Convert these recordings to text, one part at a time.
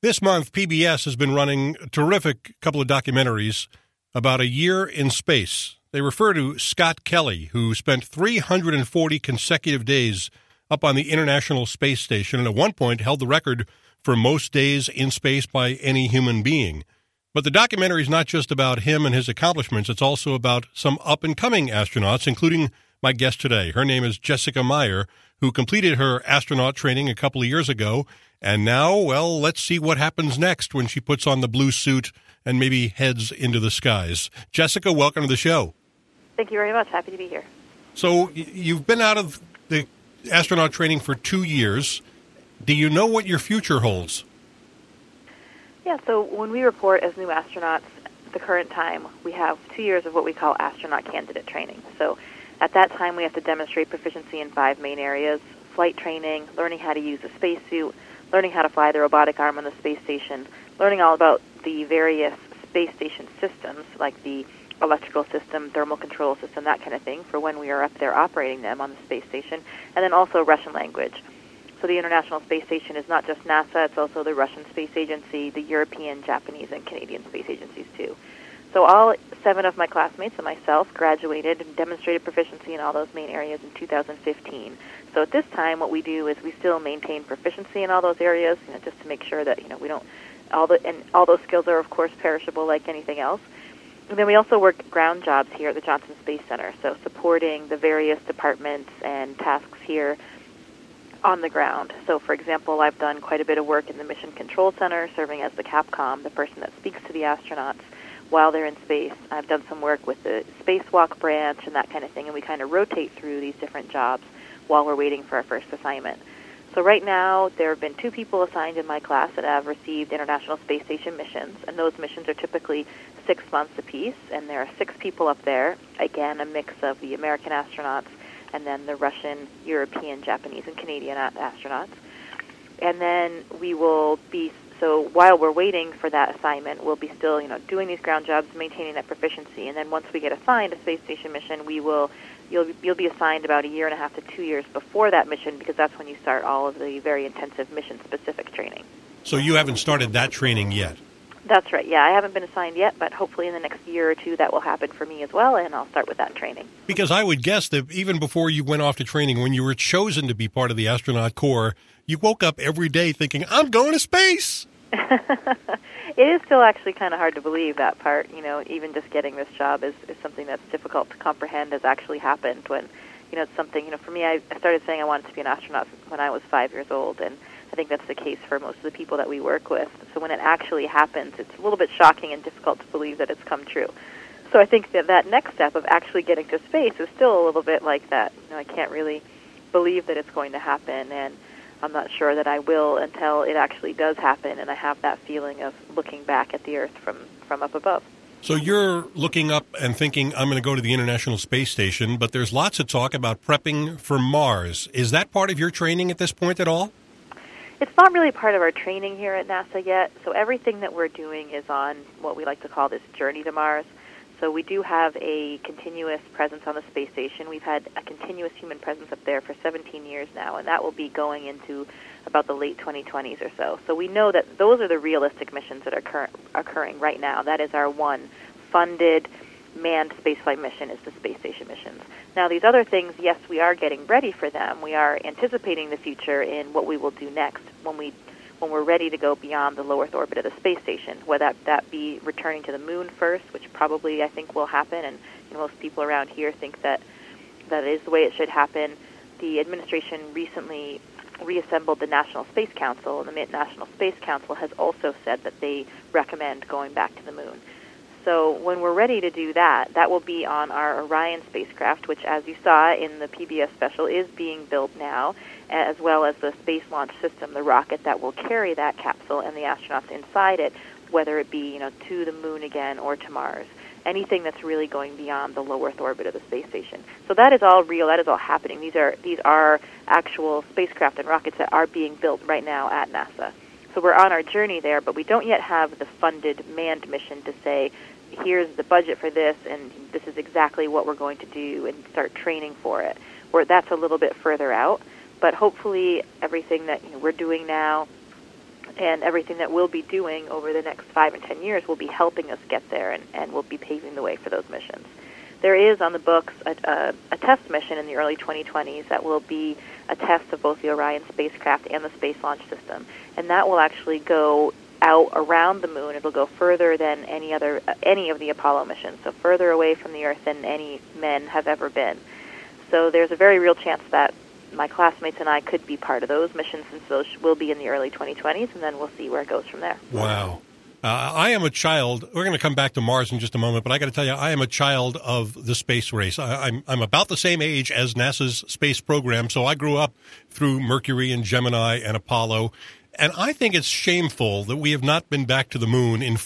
This month, PBS has been running a terrific couple of documentaries about a year in space. They refer to Scott Kelly, who spent 340 consecutive days up on the International Space Station and at one point held the record for most days in space by any human being. But the documentary is not just about him and his accomplishments. It's also about some up-and-coming astronauts, including my guest today. Her name is Jessica Meyer, who completed her astronaut training a couple of years ago. And now, well, let's see what happens next when she puts on the blue suit and maybe heads into the skies. Jessica, welcome to the show. Thank you very much. Happy to be here. So you've been out of the astronaut training for 2 years. Do you know what your future holds? Yeah, so when we report as new astronauts at the current time, we have 2 years of what we call astronaut candidate training. So at that time, we have to demonstrate proficiency in 5 main areas: flight training, learning how to use a spacesuit, learning how to fly the robotic arm on the space station, learning all about the various space station systems, like the electrical system, thermal control system, that kind of thing, for when we are up there operating them on the space station, and then also Russian language. So the International Space Station is not just NASA, it's also the Russian Space Agency, the European, Japanese, and Canadian space agencies too. So all 7 of my classmates and myself graduated and demonstrated proficiency in all those main areas in 2015. So at this time, what we do is we still maintain proficiency in all those areas, just to make sure that we don't all those skills are of course perishable like anything else. And then we also work ground jobs here at the Johnson Space Center, so supporting the various departments and tasks here on the ground. So, for example, I've done quite a bit of work in the Mission Control Center, serving as the Capcom, the person that speaks to the astronauts while they're in space. I've done some work with the Spacewalk branch and that kind of thing, and we kind of rotate through these different jobs while we're waiting for our first assignment. So right now, there have been 2 people assigned in my class that have received International Space Station missions, and those missions are typically 6 months apiece, and there are 6 people up there, again, a mix of the American astronauts and then the Russian, European, Japanese, and Canadian astronauts. And then we will be, so while we're waiting for that assignment, we'll be still, doing these ground jobs, maintaining that proficiency. And then once we get assigned a space station mission, you'll be assigned about 1.5 to 2 years before that mission, because that's when you start all of the very intensive mission-specific training. So you haven't started that training yet? That's right, yeah. I haven't been assigned yet, but hopefully in the next year or 2 that will happen for me as well, and I'll start with that training. Because I would guess that even before you went off to training, when you were chosen to be part of the astronaut corps, you woke up every day thinking, I'm going to space! It is still actually kind of hard to believe that part. Even just getting this job is something that's difficult to comprehend has actually happened when, it's something, for me, I started saying I wanted to be an astronaut when I was 5 years old, and I think that's the case for most of the people that we work with. So when it actually happens, it's a little bit shocking and difficult to believe that it's come true. So I think that next step of actually getting to space is still a little bit like that. I can't really believe that it's going to happen, and I'm not sure that I will until it actually does happen, and I have that feeling of looking back at the Earth from up above. So you're looking up and thinking, I'm going to go to the International Space Station, but there's lots of talk about prepping for Mars. Is that part of your training at this point at all? It's not really part of our training here at NASA yet, so everything that we're doing is on what we like to call this journey to Mars. So we do have a continuous presence on the space station. We've had a continuous human presence up there for 17 years now, and that will be going into about the late 2020s or so. So we know that those are the realistic missions that are occurring right now. That is our one funded manned spaceflight mission, is the space station missions. Now, these other things, yes, we are getting ready for them. We are anticipating the future in what we will do next when we're ready to go beyond the low Earth orbit of the space station, whether that be returning to the moon first, which probably I think will happen, and most people around here think that is the way it should happen. The administration recently reassembled the National Space Council, and the National Space Council has also said that they recommend going back to the moon. So when we're ready to do that, that will be on our Orion spacecraft, which, as you saw in the PBS special, is being built now, as well as the Space Launch System, the rocket that will carry that capsule and the astronauts inside it, whether it be to the moon again or to Mars. Anything that's really going beyond the low Earth orbit of the space station. So that is all real. That is all happening. These are actual spacecraft and rockets that are being built right now at NASA. So we're on our journey there, but we don't yet have the funded manned mission to say, here's the budget for this, and this is exactly what we're going to do, and start training for it. That's a little bit further out, but hopefully everything that we're doing now And everything that we'll be doing over the next 5 and 10 years will be helping us get there and will be paving the way for those missions. There is on the books a test mission in the early 2020s that will be a test of both the Orion spacecraft and the Space Launch System. And that will actually go out around the moon. It'll go further than any of the Apollo missions, so further away from the Earth than any men have ever been. So there's a very real chance that my classmates and I could be part of those missions, since those will be in the early 2020s, and then we'll see where it goes from there. Wow. I am a child. We're going to come back to Mars in just a moment, but I got to tell you, I am a child of the space race. I'm about the same age as NASA's space program, so I grew up through Mercury and Gemini and Apollo, and I think it's shameful that we have not been back to the moon in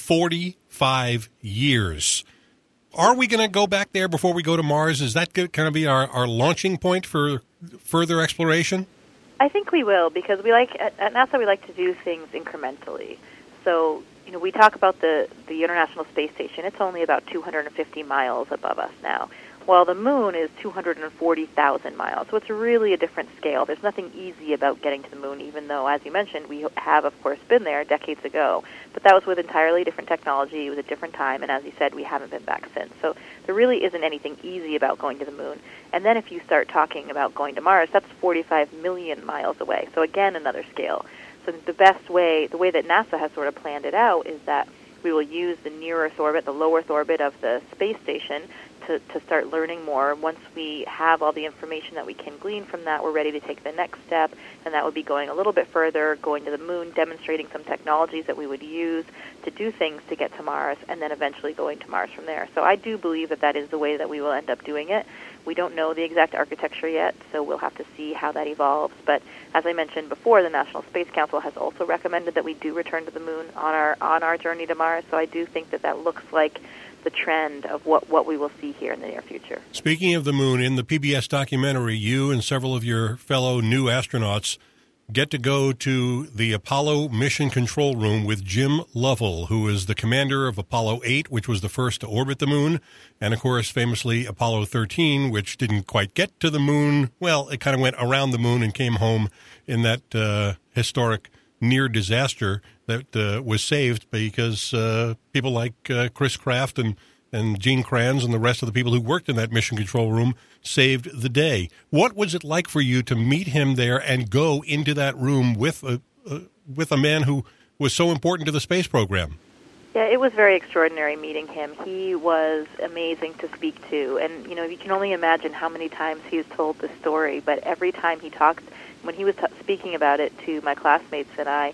45 years. Are we going to go back there before we go to Mars? Is that going to be our launching point for further exploration? I think we will, because at NASA we like to do things incrementally. So, we talk about the International Space Station. It's only about 250 miles above us now, while the moon is 240,000 miles. So it's really a different scale. There's nothing easy about getting to the moon, even though, as you mentioned, we have, of course, been there decades ago. But that was with entirely different technology. It was a different time, and as you said, we haven't been back since. So there really isn't anything easy about going to the moon. And then if you start talking about going to Mars, that's 45 million miles away. So again, another scale. So the way that NASA has sort of planned it out is that we will use the near-Earth orbit, the low-Earth orbit of the space station to start learning more. Once we have all the information that we can glean from that, we're ready to take the next step, and that would be going a little bit further, going to the moon, demonstrating some technologies that we would use to do things to get to Mars, and then eventually going to Mars from there. So I do believe that is the way that we will end up doing it. We don't know the exact architecture yet, so we'll have to see how that evolves. But as I mentioned before, the National Space Council has also recommended that we do return to the moon on our journey to Mars. So I do think that looks like the trend of what we will see here in the near future. Speaking of the moon, in the PBS documentary, you and several of your fellow new astronauts get to go to the Apollo Mission Control Room with Jim Lovell, who is the commander of Apollo 8, which was the first to orbit the moon, and, of course, famously Apollo 13, which didn't quite get to the moon. Well, it kind of went around the moon and came home in that historic near disaster that was saved because people like Chris Kraft and Gene Kranz and the rest of the people who worked in that mission control room saved the day. What was it like for you to meet him there and go into that room with a man who was so important to the space program? Yeah, it was very extraordinary meeting him. He was amazing to speak to, and you can only imagine how many times he has told this story, but every time he talked, when he was speaking about it to my classmates and I,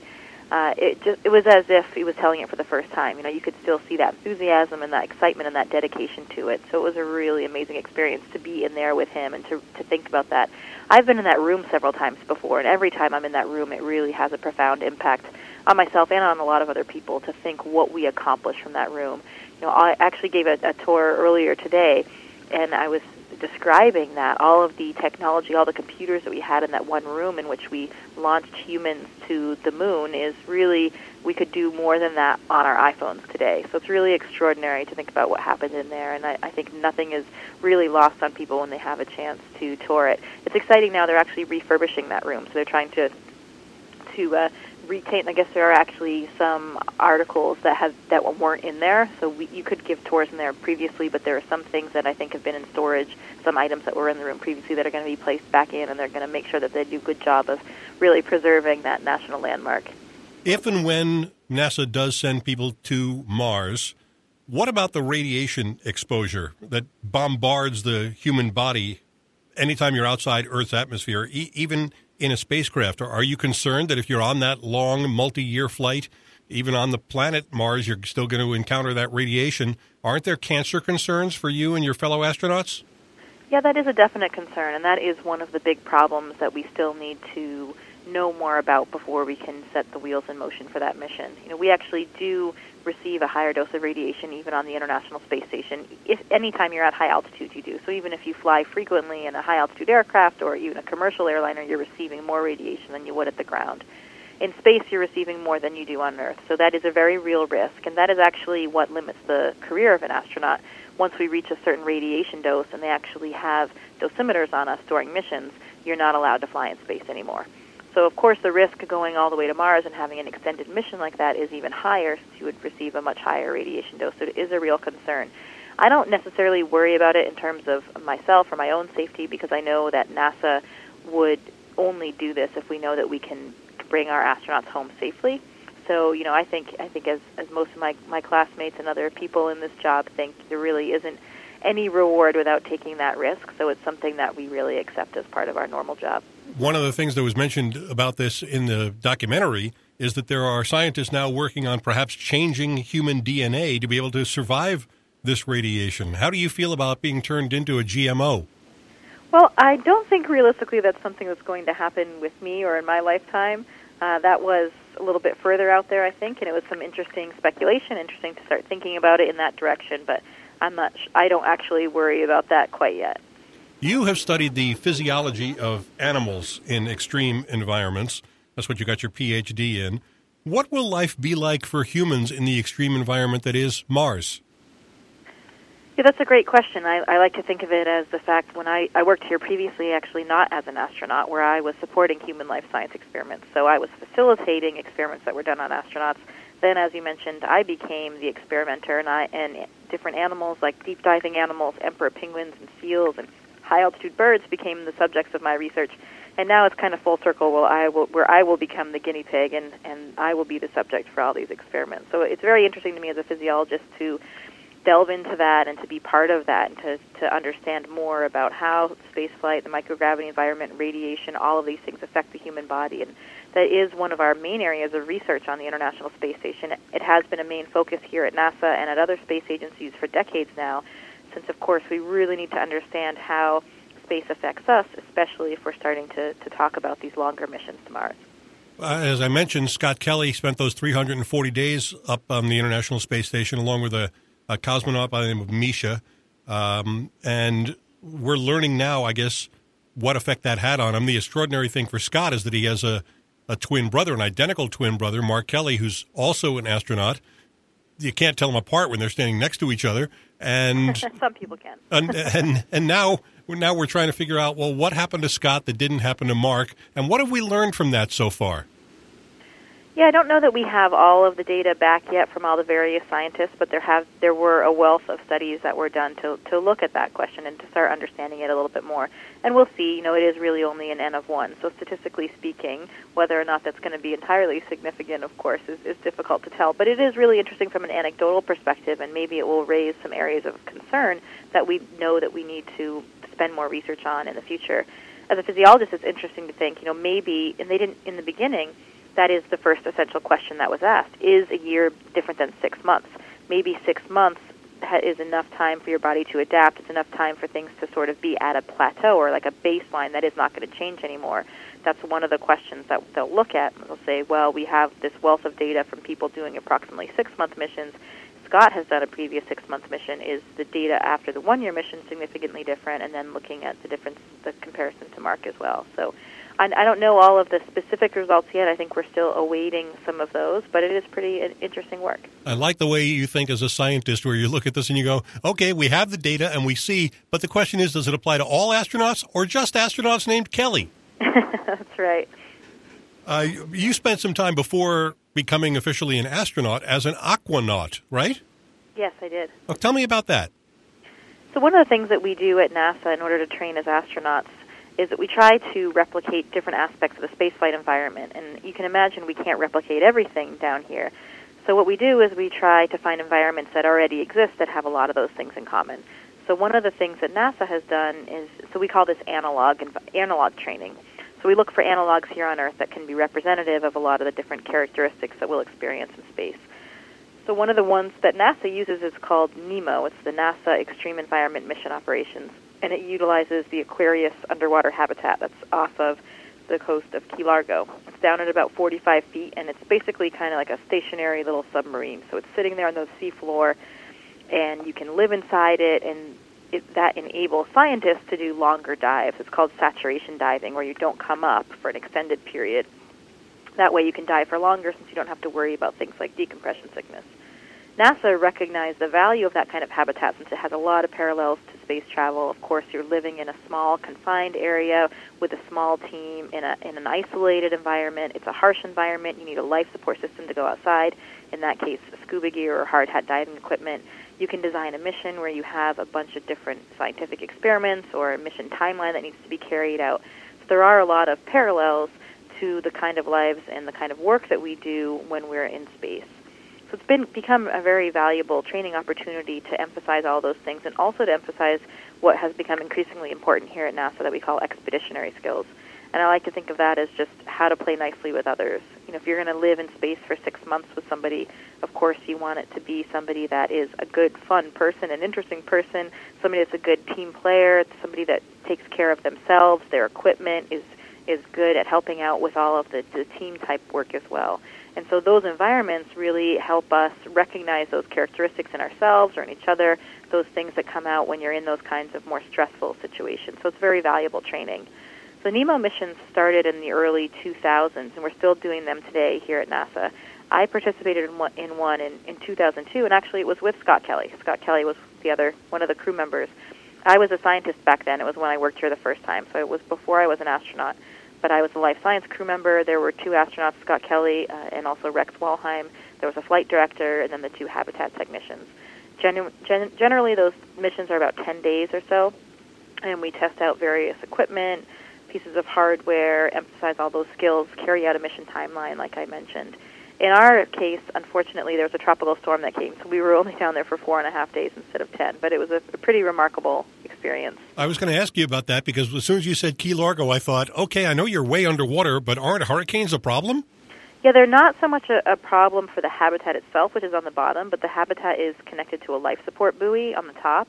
it was as if he was telling it for the first time. You could still see that enthusiasm and that excitement and that dedication to it. So it was a really amazing experience to be in there with him and to think about that. I've been in that room several times before, and every time I'm in that room, it really has a profound impact on myself and on a lot of other people to think what we accomplished from that room. I actually gave a tour earlier today, and I was describing that all of the technology, all the computers that we had in that one room in which we launched humans to the moon is really, we could do more than that on our iPhones today. So it's really extraordinary to think about what happened in there, and I think nothing is really lost on people when they have a chance to tour it. It's exciting now, they're actually refurbishing that room, so they're trying to retain. I guess there are actually some articles that weren't in there, so you could give tours in there previously, but there are some things that I think have been in storage, some items that were in the room previously that are going to be placed back in, and they're going to make sure that they do a good job of really preserving that national landmark. If and when NASA does send people to Mars, what about the radiation exposure that bombards the human body anytime you're outside Earth's atmosphere, even in a spacecraft? Are you concerned that if you're on that long multi-year flight, even on the planet Mars, you're still going to encounter that radiation? Aren't there cancer concerns for you and your fellow astronauts? Yeah, that is a definite concern, and that is one of the big problems that we still need to know more about before we can set the wheels in motion for that mission. We actually do receive a higher dose of radiation even on the International Space Station. If anytime you're at high altitude, you do. So even if you fly frequently in a high altitude aircraft or even a commercial airliner, you're receiving more radiation than you would at the ground. In space, you're receiving more than you do on Earth. So that is a very real risk, and that is actually what limits the career of an astronaut. Once we reach a certain radiation dose and they actually have dosimeters on us during missions, you're not allowed to fly in space anymore. So, of course, the risk of going all the way to Mars and having an extended mission like that is even higher, since you would receive a much higher radiation dose. So it is a real concern. I don't necessarily worry about it in terms of myself or my own safety, because I know that NASA would only do this if we know that we can bring our astronauts home safely. So, I think as most of my classmates and other people in this job think, there really isn't any reward without taking that risk. So it's something that we really accept as part of our normal job. One of the things that was mentioned about this in the documentary is that there are scientists now working on perhaps changing human DNA to be able to survive this radiation. How do you feel about being turned into a GMO? Well, I don't think realistically that's something that's going to happen with me or in my lifetime. That was a little bit further out there, I think, and it was some interesting speculation, interesting to start thinking about it in that direction, but I don't actually worry about that quite yet. You have studied the physiology of animals in extreme environments. That's what you got your PhD in. What will life be like for humans in the extreme environment that is Mars? Yeah, that's a great question. I like to think of it as the fact when I worked here previously, actually not as an astronaut, where I was supporting human life science experiments. So I was facilitating experiments that were done on astronauts. Then, as you mentioned, I became the experimenter, and different animals like deep diving animals, emperor penguins and seals, and high-altitude birds became the subjects of my research. And now it's kind of full circle where I will become the guinea pig, and I will be the subject for all these experiments. So it's very interesting to me as a physiologist to delve into that and to be part of that and to understand more about how spaceflight, the microgravity environment, radiation, all of these things affect the human body. And that is one of our main areas of research on the International Space Station. It has been a main focus here at NASA and at other space agencies for decades now, since, of course, we really need to understand how space affects us, especially if we're starting to talk about these longer missions to Mars. As I mentioned, Scott Kelly spent those 340 days up on the International Space Station along with a cosmonaut by the name of Misha. And we're learning now, I guess, what effect that had on him. The extraordinary thing for Scott is that he has a twin brother, an identical twin brother, Mark Kelly, who's also an astronaut. You can't tell them apart when they're standing next to each other. And some people can. and now we're trying to figure out, well, what happened to Scott that didn't happen to Mark, and what have we learned from that so far? Yeah, I don't know that we have all of the data back yet from all the various scientists, but there were a wealth of studies that were done to look at that question and to start understanding it a little bit more. And we'll see, it is really only an N of 1. So statistically speaking, whether or not that's going to be entirely significant, of course, is difficult to tell. But it is really interesting from an anecdotal perspective, and maybe it will raise some areas of concern that we know that we need to spend more research on in the future. As a physiologist, it's interesting to think, maybe, and they didn't in the beginning, that is the first essential question that was asked. Is a year different than 6 months? Maybe 6 months is enough time for your body to adapt. It's enough time for things to sort of be at a plateau or like a baseline that is not going to change anymore. That's one of the questions that they'll look at. They'll say, well, we have this wealth of data from people doing approximately 6-month missions. Scott has done a previous 6-month mission. Is the data after the 1-year mission significantly different? And then looking at the comparison to Mark as well. So I don't know all of the specific results yet. I think we're still awaiting some of those, but it is pretty interesting work. I like the way you think as a scientist, where you look at this and you go, okay, we have the data and we see, but the question is, does it apply to all astronauts or just astronauts named Kelly? That's right. You spent some time before becoming officially an astronaut as an aquanaut, right? Yes, I did. Oh, tell me about that. So one of the things that we do at NASA in order to train as astronauts is that we try to replicate different aspects of the spaceflight environment. And you can imagine we can't replicate everything down here. So what we do is we try to find environments that already exist that have a lot of those things in common. So one of the things that NASA has done is, so we call this analog training. So we look for analogs here on Earth that can be representative of a lot of the different characteristics that we'll experience in space. So one of the ones that NASA uses is called NEMO. It's the NASA Extreme Environment Mission Operations, and it utilizes the Aquarius underwater habitat that's off of the coast of Key Largo. It's down at about 45 feet, and it's basically kind of like a stationary little submarine. So it's sitting there on the seafloor, and you can live inside it, and that enables scientists to do longer dives. It's called saturation diving, where you don't come up for an extended period. That way you can dive for longer since you don't have to worry about things like decompression sickness. NASA recognized the value of that kind of habitat since it has a lot of parallels to space travel. Of course, you're living in a small, confined area with a small team in an isolated environment. It's a harsh environment. You need a life support system to go outside. In that case, scuba gear or hard hat diving equipment. You can design a mission where you have a bunch of different scientific experiments or a mission timeline that needs to be carried out. So there are a lot of parallels to the kind of lives and the kind of work that we do when we're in space. So it's become a very valuable training opportunity to emphasize all those things and also to emphasize what has become increasingly important here at NASA that we call expeditionary skills. And I like to think of that as just how to play nicely with others. You know, if you're going to live in space for 6 months with somebody, of course you want it to be somebody that is a good, fun person, an interesting person, somebody that's a good team player, somebody that takes care of themselves, their equipment is good at helping out with all of the team-type work as well. And so those environments really help us recognize those characteristics in ourselves or in each other, those things that come out when you're in those kinds of more stressful situations. So it's very valuable training. So NEEMO missions started in the early 2000s, and we're still doing them today here at NASA. I participated in one in 2002, and actually it was with Scott Kelly. Scott Kelly was one of the crew members. I was a scientist back then. It was when I worked here the first time, so it was before I was an astronaut. But I was a life science crew member. There were 2 astronauts, Scott Kelly and also Rex Walheim. There was a flight director and then the 2 habitat technicians. Generally, those missions are about 10 days or so, and we test out various equipment, pieces of hardware, emphasize all those skills, carry out a mission timeline, like I mentioned. In our case, unfortunately, there was a tropical storm that came, so we were only down there for 4.5 days instead of 10, but it was a pretty remarkable experience. I was going to ask you about that because as soon as you said Key Largo, I thought, okay, I know you're way underwater, but aren't hurricanes a problem? Yeah, they're not so much a problem for the habitat itself, which is on the bottom, but the habitat is connected to a life support buoy on the top,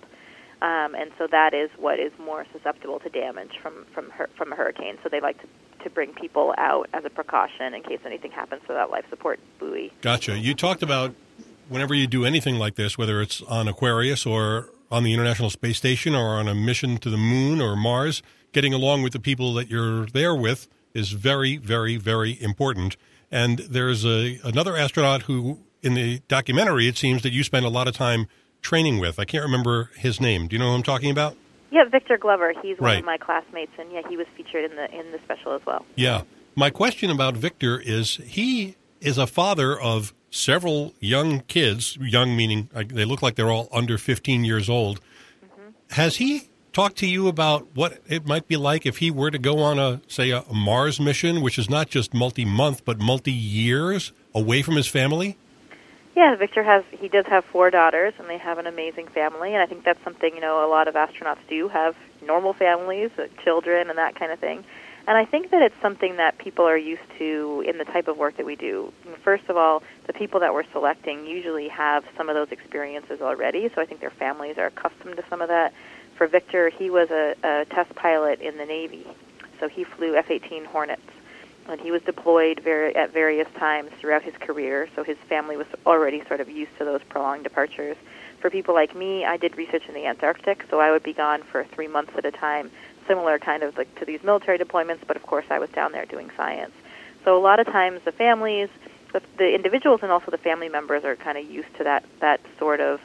and so that is what is more susceptible to damage from a hurricane. So they like to bring people out as a precaution in case anything happens to that life support buoy. Gotcha. You talked about whenever you do anything like this, whether it's on Aquarius or on the International Space Station or on a mission to the Moon or Mars, getting along with the people that you're there with is very, very, very important. And there's another astronaut who, in the documentary, it seems that you spend a lot of time training with. I can't remember his name. Do you know who I'm talking about? Yeah, Victor Glover. He's one right. of my classmates, and yeah, he was featured in the special as well. Yeah. My question about Victor is he is a father of several young kids, young meaning they look like they're all under 15 years old. Mm-hmm. Has he talked to you about what it might be like if he were to go on a Mars mission, which is not just multi-month, but multi-years away from his family? Yeah, Victor does have 4 daughters, and they have an amazing family, and I think that's something, a lot of astronauts do, have normal families, children, and that kind of thing. And I think that it's something that people are used to in the type of work that we do. First of all, the people that we're selecting usually have some of those experiences already, so I think their families are accustomed to some of that. For Victor, he was a test pilot in the Navy, so he flew F-18 Hornets. And he was deployed at various times throughout his career, so his family was already sort of used to those prolonged departures. For people like me, I did research in the Antarctic, so I would be gone for 3 months at a time, similar kind of like to these military deployments, but of course I was down there doing science. So a lot of times the families, the individuals and also the family members are kind of used to that sort of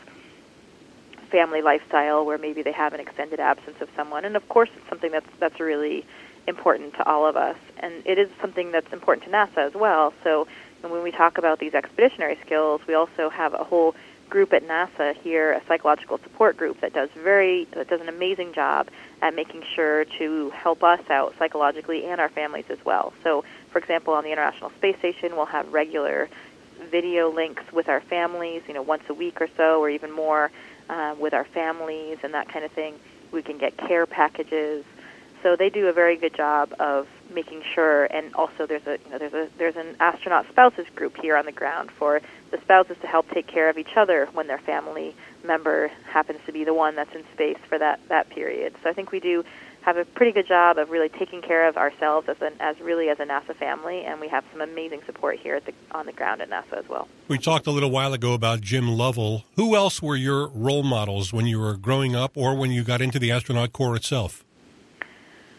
family lifestyle where maybe they have an extended absence of someone. And of course it's something that's really important to all of us, and it is something that's important to NASA as well. So when we talk about these expeditionary skills, we also have a whole group at NASA here, a psychological support group that does an amazing job at making sure to help us out psychologically and our families as well. So, for example, on the International Space Station, we'll have regular video links with our families, once a week or so, or even more, with our families and that kind of thing. We can get care packages. So they do a very good job of making sure, and also there's an astronaut spouses group here on the ground for the spouses to help take care of each other when their family member happens to be the one that's in space for that period. So I think we do have a pretty good job of really taking care of ourselves as a NASA family, and we have some amazing support here on the ground at NASA as well. We talked a little while ago about Jim Lovell. Who else were your role models when you were growing up or when you got into the astronaut corps itself?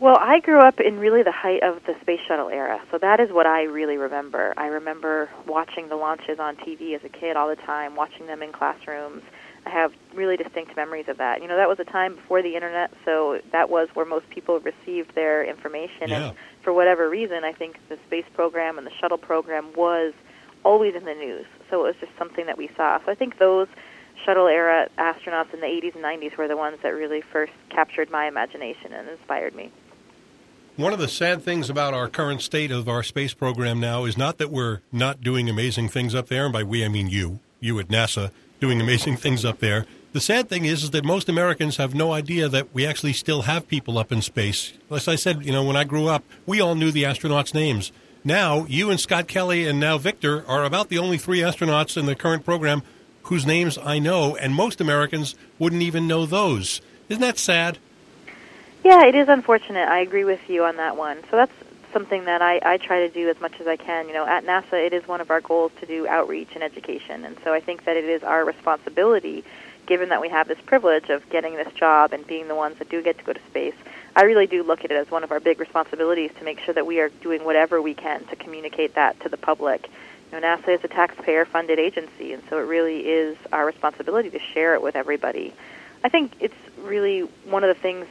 Well, I grew up in really the height of the space shuttle era, so that is what I really remember. I remember watching the launches on TV as a kid all the time, watching them in classrooms. I have really distinct memories of that. That was a time before the Internet, so that was where most people received their information. Yeah. And for whatever reason, I think the space program and the shuttle program was always in the news, so it was just something that we saw. So I think those shuttle-era astronauts in the 80s and 90s were the ones that really first captured my imagination and inspired me. One of the sad things about our current state of our space program now is not that we're not doing amazing things up there, and by we I mean you at NASA, doing amazing things up there. The sad thing is that most Americans have no idea that we actually still have people up in space. As I said, when I grew up, we all knew the astronauts' names. Now, you and Scott Kelly and now Victor are about the only 3 astronauts in the current program whose names I know, and most Americans wouldn't even know those. Isn't that sad? Yeah, it is unfortunate. I agree with you on that one. So that's something that I try to do as much as I can. At NASA, it is one of our goals to do outreach and education, and so I think that it is our responsibility, given that we have this privilege of getting this job and being the ones that do get to go to space. I really do look at it as one of our big responsibilities to make sure that we are doing whatever we can to communicate that to the public. NASA is a taxpayer-funded agency, and so it really is our responsibility to share it with everybody. I think it's really one of the things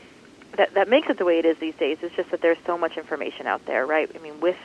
that makes it the way it is these days is just that there's so much information out there, right? I mean, with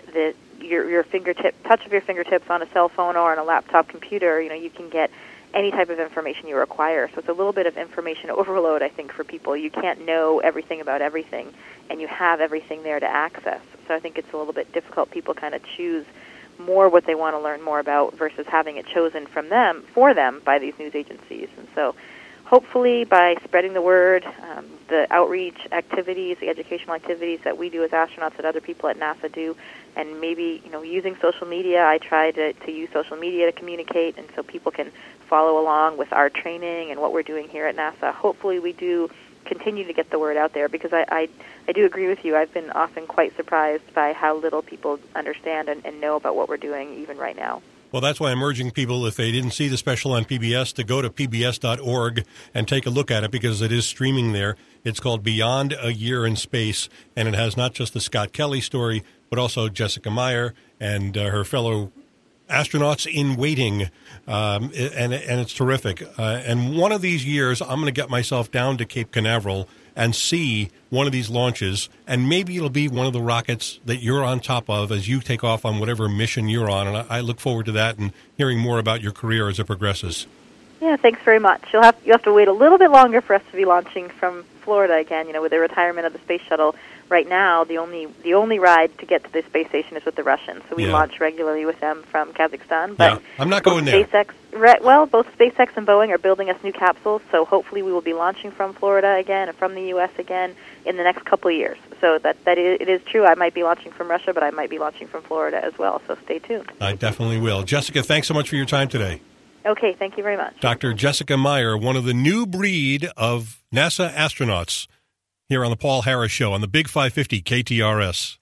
your touch of your fingertips on a cell phone or on a laptop computer, you can get any type of information you require. So it's a little bit of information overload, I think, for people. You can't know everything about everything, and you have everything there to access. So I think it's a little bit difficult. People kind of choose more what they want to learn more about versus having it chosen for them by these news agencies. And so hopefully by spreading the word, the outreach activities, the educational activities that we do as astronauts that other people at NASA do, and maybe using social media. I try to use social media to communicate, and so people can follow along with our training and what we're doing here at NASA. Hopefully we do continue to get the word out there, because I do agree with you. I've been often quite surprised by how little people understand and know about what we're doing even right now. Well, that's why I'm urging people, if they didn't see the special on PBS, to go to pbs.org and take a look at it, because it is streaming there. It's called Beyond a Year in Space, and it has not just the Scott Kelly story, but also Jessica Meyer and her fellow astronauts in waiting, and it's terrific. And one of these years, I'm going to get myself down to Cape Canaveral and see one of these launches, and maybe it'll be one of the rockets that you're on top of as you take off on whatever mission you're on, and I look forward to that and hearing more about your career as it progresses. Yeah, thanks very much. You have to wait a little bit longer for us to be launching from Florida again. With the retirement of the space shuttle, right now the only ride to get to the space station is with the Russians. So we launch regularly with them from Kazakhstan. But I'm not going there. Both SpaceX and Boeing are building us new capsules, so hopefully we will be launching from Florida again and from the U.S. again in the next couple of years. So it is true. I might be launching from Russia, but I might be launching from Florida as well. So stay tuned. I definitely will. Jessica, thanks so much for your time today. Okay, thank you very much. Dr. Jessica Meyer, one of the new breed of NASA astronauts, here on the Paul Harris Show on the Big 550 KTRS.